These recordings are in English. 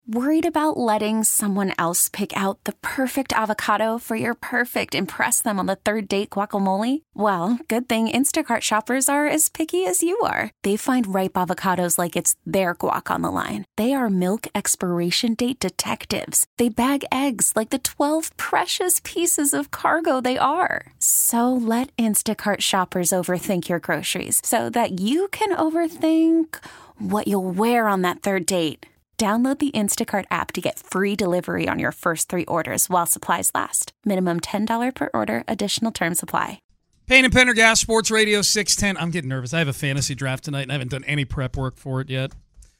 Worried about letting someone else pick out the perfect avocado for your perfect impress them on the third date guacamole? Well, good thing Instacart shoppers are as picky as you are. They find ripe avocados like it's their guac on the line. They are milk expiration date detectives. They bag eggs like the 12 precious pieces of cargo they are. So let Instacart shoppers overthink your groceries so that you can overthink what you'll wear on that third date. Download the Instacart app to get free delivery on your first 3 orders while supplies last. Minimum $10 per order. Additional terms apply. Payne and Pendergast, Sports Radio 610. I'm getting nervous. I have a fantasy draft tonight, and I haven't done any prep work for it yet.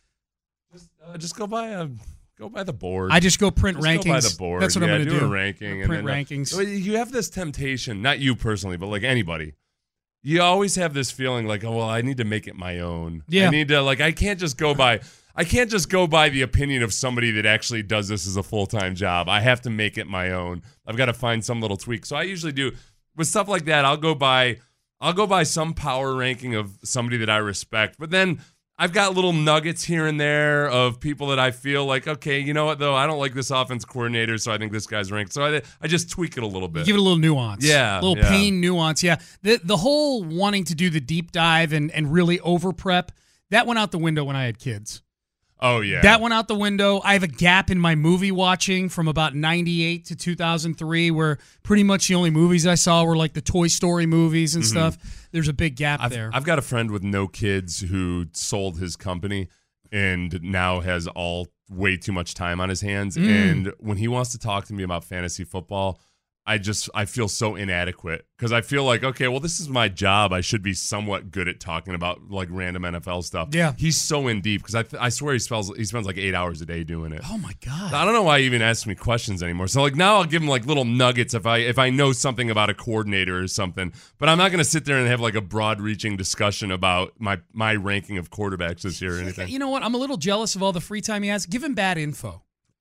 Just go by the board. I just go print just rankings. Go by the board. That's what I'm going to do. A ranking. Print rankings. You have this temptation, not you personally, but like anybody. You always have this feeling like, oh, well, I need to make it my own. Yeah. I need to, I can't just go by the opinion of somebody that actually does this as a full-time job. I have to make it my own. I've got to find some little tweak. So I usually do with stuff like that. I'll go by some power ranking of somebody that I respect. But then I've got little nuggets here and there of people that I feel like, okay, you know what, though? I don't like this offense coordinator, so I think this guy's ranked. So I just tweak it a little bit. You give it a little nuance. Yeah. A little Payne nuance, yeah. The whole wanting to do the deep dive and really over-prep, that went out the window when I had kids. Oh, yeah. That went out the window. I have a gap in my movie watching from about 98 to 2003 where pretty much the only movies I saw were like the Toy Story movies and stuff. There's a big gap there. I've got a friend with no kids who sold his company and now has way too much time on his hands. And when he wants to talk to me about fantasy football, I feel so inadequate because I feel like, okay, well, this is my job. I should be somewhat good at talking about like random NFL stuff. Yeah. He's so in deep because I swear he spends like 8 hours a day doing it. Oh my God. I don't know why he even asks me questions anymore. So like now I'll give him like little nuggets if I know something about a coordinator or something, but I'm not going to sit there and have like a broad reaching discussion about my ranking of quarterbacks this year or anything. You know what? I'm a little jealous of all the free time he has. Give him bad info.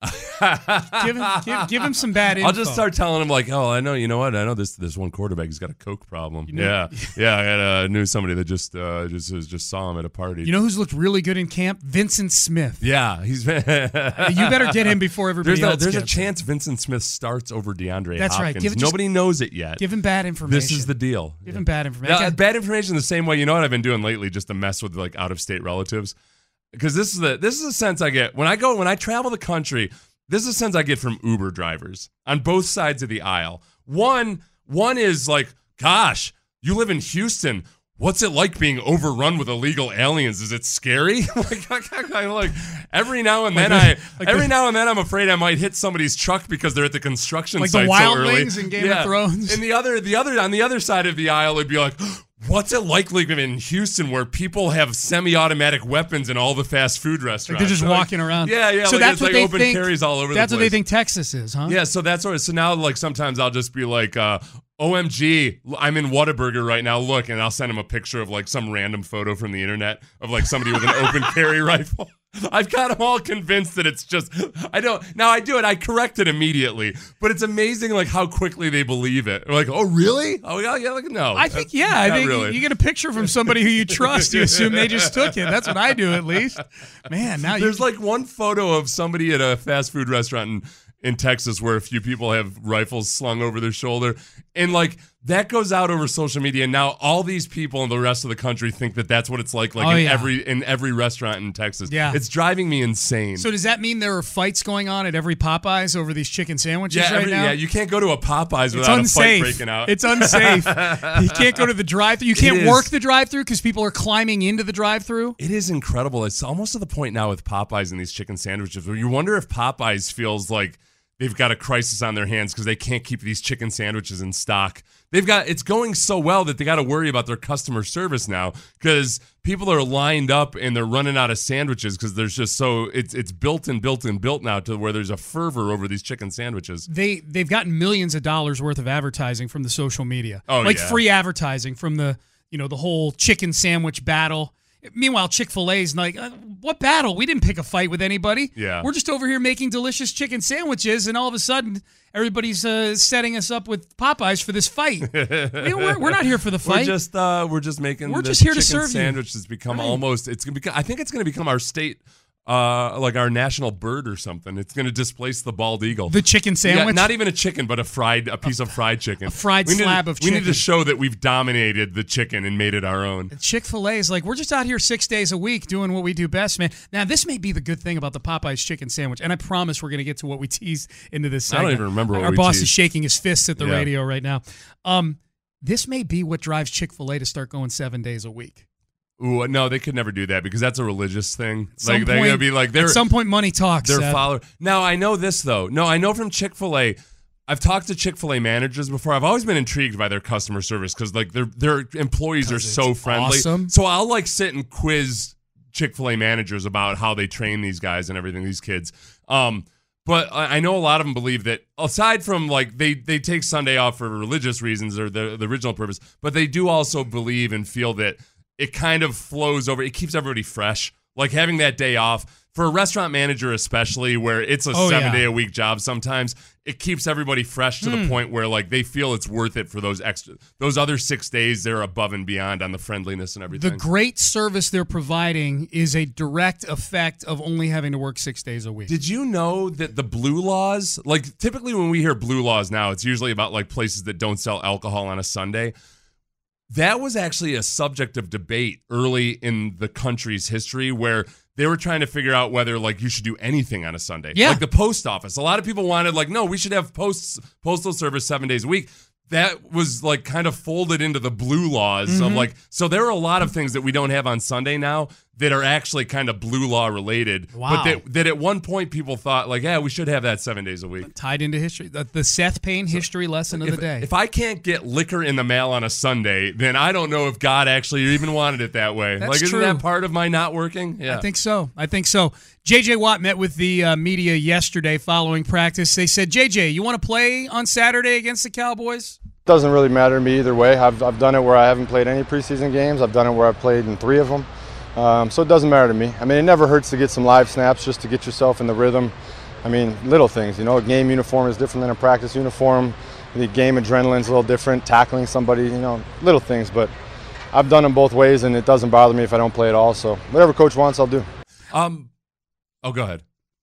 give him some bad info. I'll just start telling him like, oh, I know, you know what? I know this one quarterback. He's got a coke problem. Yeah. I knew somebody that just saw him at a party. You know who's looked really good in camp? Vincent Smith. Yeah, he's. You better get him before everybody else. There's a chance Vincent Smith starts over DeAndre That's Hopkins. right. Nobody knows it yet. Give him bad information. This is the deal. Give him bad information. Now, bad information the same way. You know what I've been doing lately, just to mess with like out of state relatives, because this is a sense I get when I travel the country. This is a sense I get from Uber drivers on both sides of the aisle. One is like, gosh, you live in Houston. What's it like being overrun with illegal aliens? Is it scary? like every now and then I'm afraid I might hit somebody's truck because they're at the construction site so early. Like the wildlings in Game of Thrones. And on the other side of the aisle, it'd be like, what's it like living in Houston where people have semi-automatic weapons in all the fast food restaurants? Like they're just walking around. Yeah. So like that's it's what like they open think. Carries all over the place. That's what they think Texas is, huh? Yeah. So now like sometimes I'll just be like, OMG, I'm in Whataburger right now. Look, and I'll send him a picture of like some random photo from the internet of like somebody with an open carry rifle. I've got them all convinced that it's just, I correct it immediately, but it's amazing like how quickly they believe it. They're like, oh, really? Oh, yeah, like, no. I think you get a picture from somebody who you trust, you assume they just took it. That's what I do, at least. Man, now there's like one photo of somebody at a fast food restaurant in Texas where a few people have rifles slung over their shoulder, and like that goes out over social media, and now all these people in the rest of the country think that that's what it's like in every restaurant in Texas. Yeah. It's driving me insane. So does that mean there are fights going on at every Popeyes over these chicken sandwiches right now? Yeah, you can't go to a Popeyes without a fight breaking out. It's unsafe. You can't go to the drive-thru. You can't work the drive-thru because people are climbing into the drive-thru. It is incredible. It's almost to the point now with Popeyes and these chicken sandwiches where you wonder if Popeyes feels like they've got a crisis on their hands because they can't keep these chicken sandwiches in stock. It's going so well that they got to worry about their customer service now because people are lined up and they're running out of sandwiches because there's just it's built now to where there's a fervor over these chicken sandwiches. They've gotten millions of dollars worth of advertising from the social media. Oh, like free advertising from the whole chicken sandwich battle. Meanwhile, Chick-fil-A's like, what battle? We didn't pick a fight with anybody. Yeah. We're just over here making delicious chicken sandwiches, and all of a sudden, everybody's setting us up with Popeyes for this fight. We're not here for the fight. We're just making. We're just here to chicken serve sandwich has become almost. I think it's going to become our state like our national bird or something. It's going to displace the bald eagle. The chicken sandwich? Yeah, not even a chicken, but a piece of fried chicken. A fried slab of chicken. We need to show that we've dominated the chicken and made it our own. Chick-fil-A is like, we're just out here 6 days a week doing what we do best, man. Now, this may be the good thing about the Popeyes chicken sandwich, and I promise we're going to get to what we teased into this segment. I don't even remember what Our we boss teased. is shaking his fists at the radio right now. This may be what drives Chick-fil-A to start going 7 days a week. Ooh, no, they could never do that because that's a religious thing. They're gonna be like, at some point, money talks. Their follower. Now I know this though. No, I know from Chick-fil-A. I've talked to Chick-fil-A managers before. I've always been intrigued by their customer service because like their employees are so friendly. Awesome. So I'll like sit and quiz Chick-fil-A managers about how they train these guys and everything, these kids. But I know a lot of them believe that aside from like they take Sunday off for religious reasons or the original purpose, but they do also believe and feel that it kind of flows over. It keeps everybody fresh. Like having that day off for a restaurant manager, especially where it's a 7 day a week job. Sometimes it keeps everybody fresh to the point where like they feel it's worth it for those other 6 days. They're above and beyond on the friendliness and everything. The great service they're providing is a direct effect of only having to work 6 days a week. Did you know that the blue laws, like typically when we hear blue laws now, it's usually about like places that don't sell alcohol on a Sunday. That was actually a subject of debate early in the country's history where they were trying to figure out whether like you should do anything on a Sunday. Yeah. Like the post office. A lot of people wanted like, no, we should have postal service 7 days a week. That was like kind of folded into the blue laws of like, so there are a lot of things that we don't have on Sunday now that are actually kind of blue law related. Wow. But that at one point people thought like, yeah, we should have that 7 days a week. Tied into history. The Seth Payne history lesson of the day. If I can't get liquor in the mail on a Sunday, then I don't know if God actually even wanted it that way. That's like, isn't true. that part of my not working? Yeah. I think so. J.J. Watt met with the media yesterday following practice. They said, J.J., you want to play on Saturday against the Cowboys? Doesn't really matter to me either way. I've done it where I haven't played any preseason games. I've done it where I've played in 3 of them. So it doesn't matter to me. I mean, it never hurts to get some live snaps just to get yourself in the rhythm. I mean, little things, a game uniform is different than a practice uniform. The game adrenaline's a little different, tackling somebody, little things. But I've done them both ways, and it doesn't bother me if I don't play at all. So whatever coach wants, I'll do. Go ahead.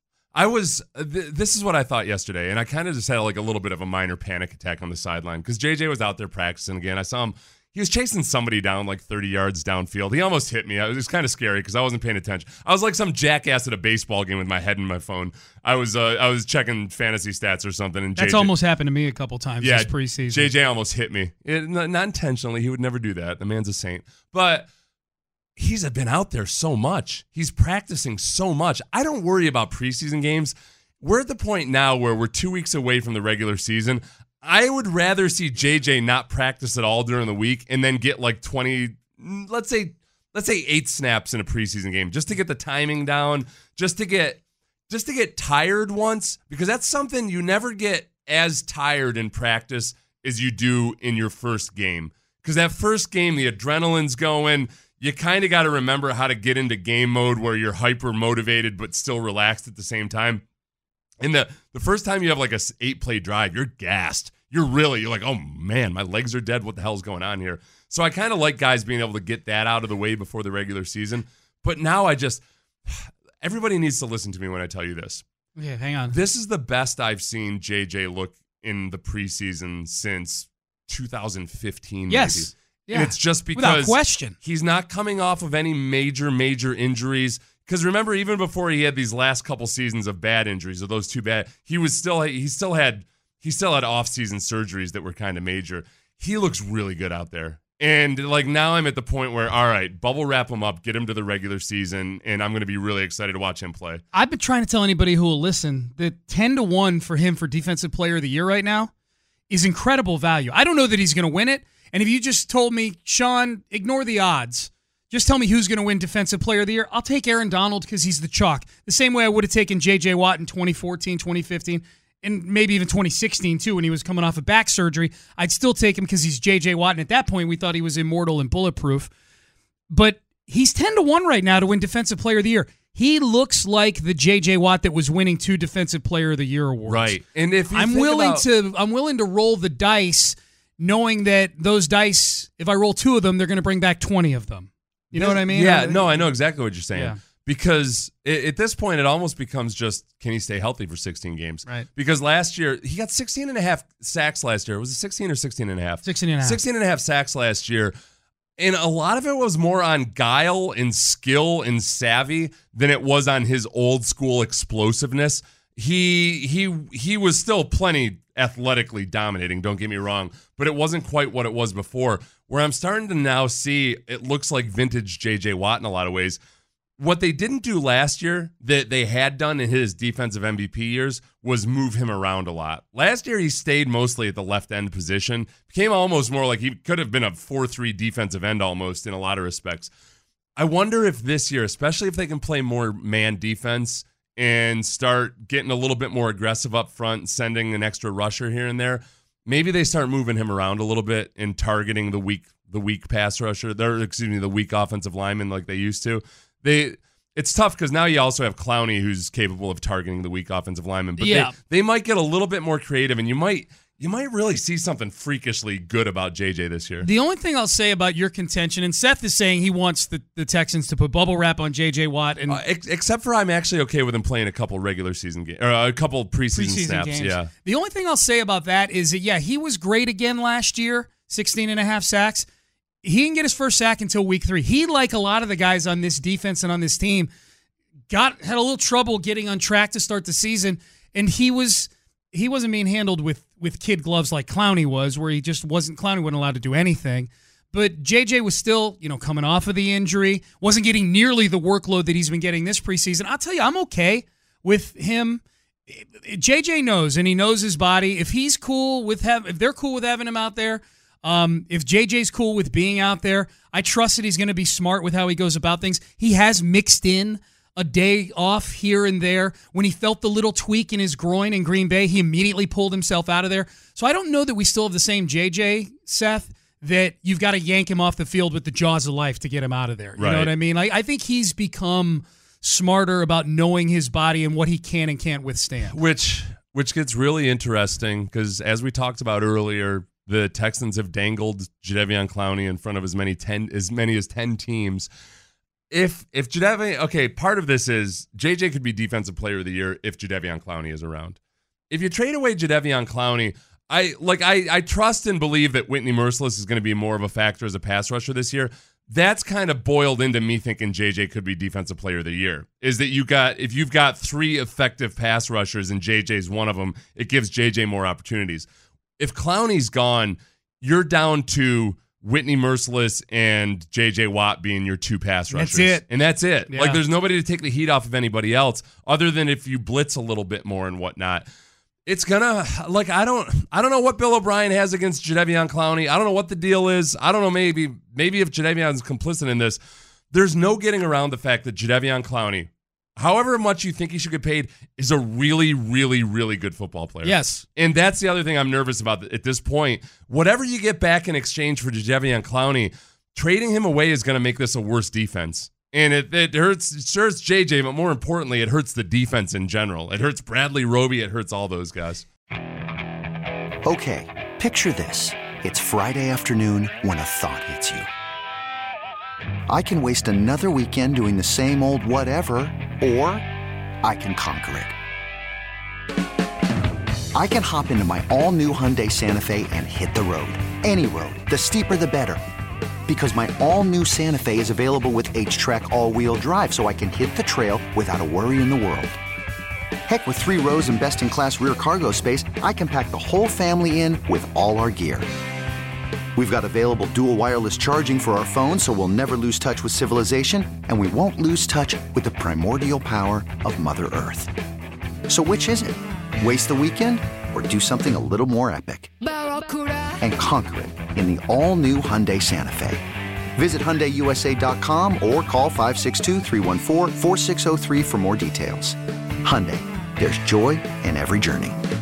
This is what I thought yesterday, and I kind of just had like a little bit of a minor panic attack on the sideline because JJ was out there practicing again. I saw him. He was chasing somebody down like 30 yards downfield. He almost hit me. It was kind of scary because I wasn't paying attention. I was like some jackass at a baseball game with my head in my phone. I was checking fantasy stats or something. And That's almost happened to me a couple times this preseason. JJ almost hit me. Not intentionally. He would never do that. The man's a saint. But he's been out there so much. He's practicing so much. I don't worry about preseason games. We're at the point now where we're 2 weeks away from the regular season. I would rather see JJ not practice at all during the week and then get like 20, let's say 8 snaps in a preseason game just to get the timing down, just to get tired once, because that's something you never get as tired in practice as you do in your first game. Because that first game, the adrenaline's going. You kind of got to remember how to get into game mode where you're hyper motivated but still relaxed at the same time. And the first time you have like a 8-play drive, you're gassed. You're like, oh man, my legs are dead. What the hell's going on here? So I kind of like guys being able to get that out of the way before the regular season. But now everybody needs to listen to me when I tell you this. Yeah, hang on. This is the best I've seen JJ look in the preseason since 2015. Yes. Maybe. Yeah. And it's just because without question, he's not coming off of any major injuries. Because remember, even before he had these last couple seasons of bad injuries, or those 2 bad, he still had off-season surgeries that were kind of major. He looks really good out there. And like now I'm at the point where, all right, bubble wrap him up, get him to the regular season, and I'm going to be really excited to watch him play. I've been trying to tell anybody who will listen that 10-1 for him for Defensive Player of the Year right now is incredible value. I don't know that he's going to win it. And if you just told me, Sean, ignore the odds, just tell me who's going to win Defensive Player of the Year, I'll take Aaron Donald because he's the chalk. The same way I would have taken J.J. Watt in 2014, 2015, and maybe even 2016 too when he was coming off of back surgery. I'd still take him because he's J.J. Watt, and at that point we thought he was immortal and bulletproof. But he's 10-1 right now to win Defensive Player of the Year. He looks like the J.J. Watt that was winning 2 Defensive Player of the Year awards. Right. And if I'm willing to roll the dice knowing that those dice, if I roll 2 of them, they're going to bring back 20 of them. You know what I mean? Yeah, no, I know exactly what you're saying. Yeah. because at this point it almost becomes just, can he stay healthy for 16 games? Right. Because last year he got 16 and a half sacks last year. Was it 16 or 16 and a half? 16 and a half. 16 and a half sacks last year. And a lot of it was more on guile and skill and savvy than it was on his old school explosiveness. He was still plenty athletically dominating, don't get me wrong, but it wasn't quite what it was before. Where I'm starting to now see it looks like vintage J.J. Watt in a lot of ways. What they didn't do last year that they had done in his defensive MVP years was move him around a lot. Last year, he stayed mostly at the left end position, became almost more like he could have been a 4-3 defensive end almost in a lot of respects. I wonder if this year, especially if they can play more man defense and start getting a little bit more aggressive up front and sending an extra rusher here and there, maybe they start moving him around a little bit and targeting the weak pass rusher, the weak offensive lineman like they used to. It's tough because now you also have Clowney who's capable of targeting the weak offensive lineman. But they might get a little bit more creative, and you might really see something freakishly good about JJ this year. The only thing I'll say about your contention, and Seth is saying he wants the Texans to put bubble wrap on JJ Watt, and except for I'm actually okay with him playing a couple regular season games or a couple preseason snaps. Games. Yeah. The only thing I'll say about that is that he was great again last year, 16 and a half sacks. He didn't get his first sack until week 3. He, like a lot of the guys on this defense and on this team, had a little trouble getting on track to start the season, and he wasn't being handled with kid gloves like Clowney was, where Clowney wasn't allowed to do anything. But JJ was still, coming off of the injury, wasn't getting nearly the workload that he's been getting this preseason. I'll tell you, I'm okay with him. JJ knows, and he knows his body. If he's cool with if they're cool with having him out there, if JJ's cool with being out there, I trust that he's going to be smart with how he goes about things. He has mixed in a day off here and there. When he felt the little tweak in his groin in Green Bay, he immediately pulled himself out of there. So I don't know that we still have the same JJ, Seth, that you've got to yank him off the field with the jaws of life to get him out of there. You know what I mean? I think he's become smarter about knowing his body and what he can and can't withstand. Which gets really interesting because, as we talked about earlier, the Texans have dangled Jadeveon Clowney in front of as many as 10 teams. If Jadeveon, part of this is JJ could be Defensive Player of the Year if Jadeveon Clowney is around. If you trade away Jadeveon Clowney, I trust and believe that Whitney Mercilus is going to be more of a factor as a pass rusher this year. That's kind of boiled into me thinking JJ could be Defensive Player of the Year. Is that if you've got 3 effective pass rushers and JJ's one of them, it gives JJ more opportunities. If Clowney's gone, you're down to Whitney Mercilus and JJ Watt being your 2 pass rushers. That's it. Yeah. There's nobody to take the heat off of anybody else other than if you blitz a little bit more and whatnot. It's gonna I don't know what Bill O'Brien has against Jadeveon Clowney. I don't know what the deal is. I don't know, maybe if Jadeveon's complicit in this, there's no getting around the fact that Jadeveon Clowney, however much you think he should get paid, is a really, really, really good football player. Yes. And that's the other thing I'm nervous about at this point. Whatever you get back in exchange for Jadeveon Clowney, trading him away is going to make this a worse defense. And it hurts JJ, but more importantly, it hurts the defense in general. It hurts Bradley Roby. It hurts all those guys. Okay, picture this. It's Friday afternoon when a thought hits you. I can waste another weekend doing the same old whatever, or I can conquer it. I can hop into my all-new Hyundai Santa Fe and hit the road. Any road. The steeper, the better. Because my all-new Santa Fe is available with H-Track all-wheel drive, so I can hit the trail without a worry in the world. Heck, with 3 rows and best-in-class rear cargo space, I can pack the whole family in with all our gear. We've got available dual wireless charging for our phones, so we'll never lose touch with civilization, and we won't lose touch with the primordial power of Mother Earth. So which is it? Waste the weekend or do something a little more epic? And conquer it in the all-new Hyundai Santa Fe. Visit HyundaiUSA.com or call 562-314-4603 for more details. Hyundai, there's joy in every journey.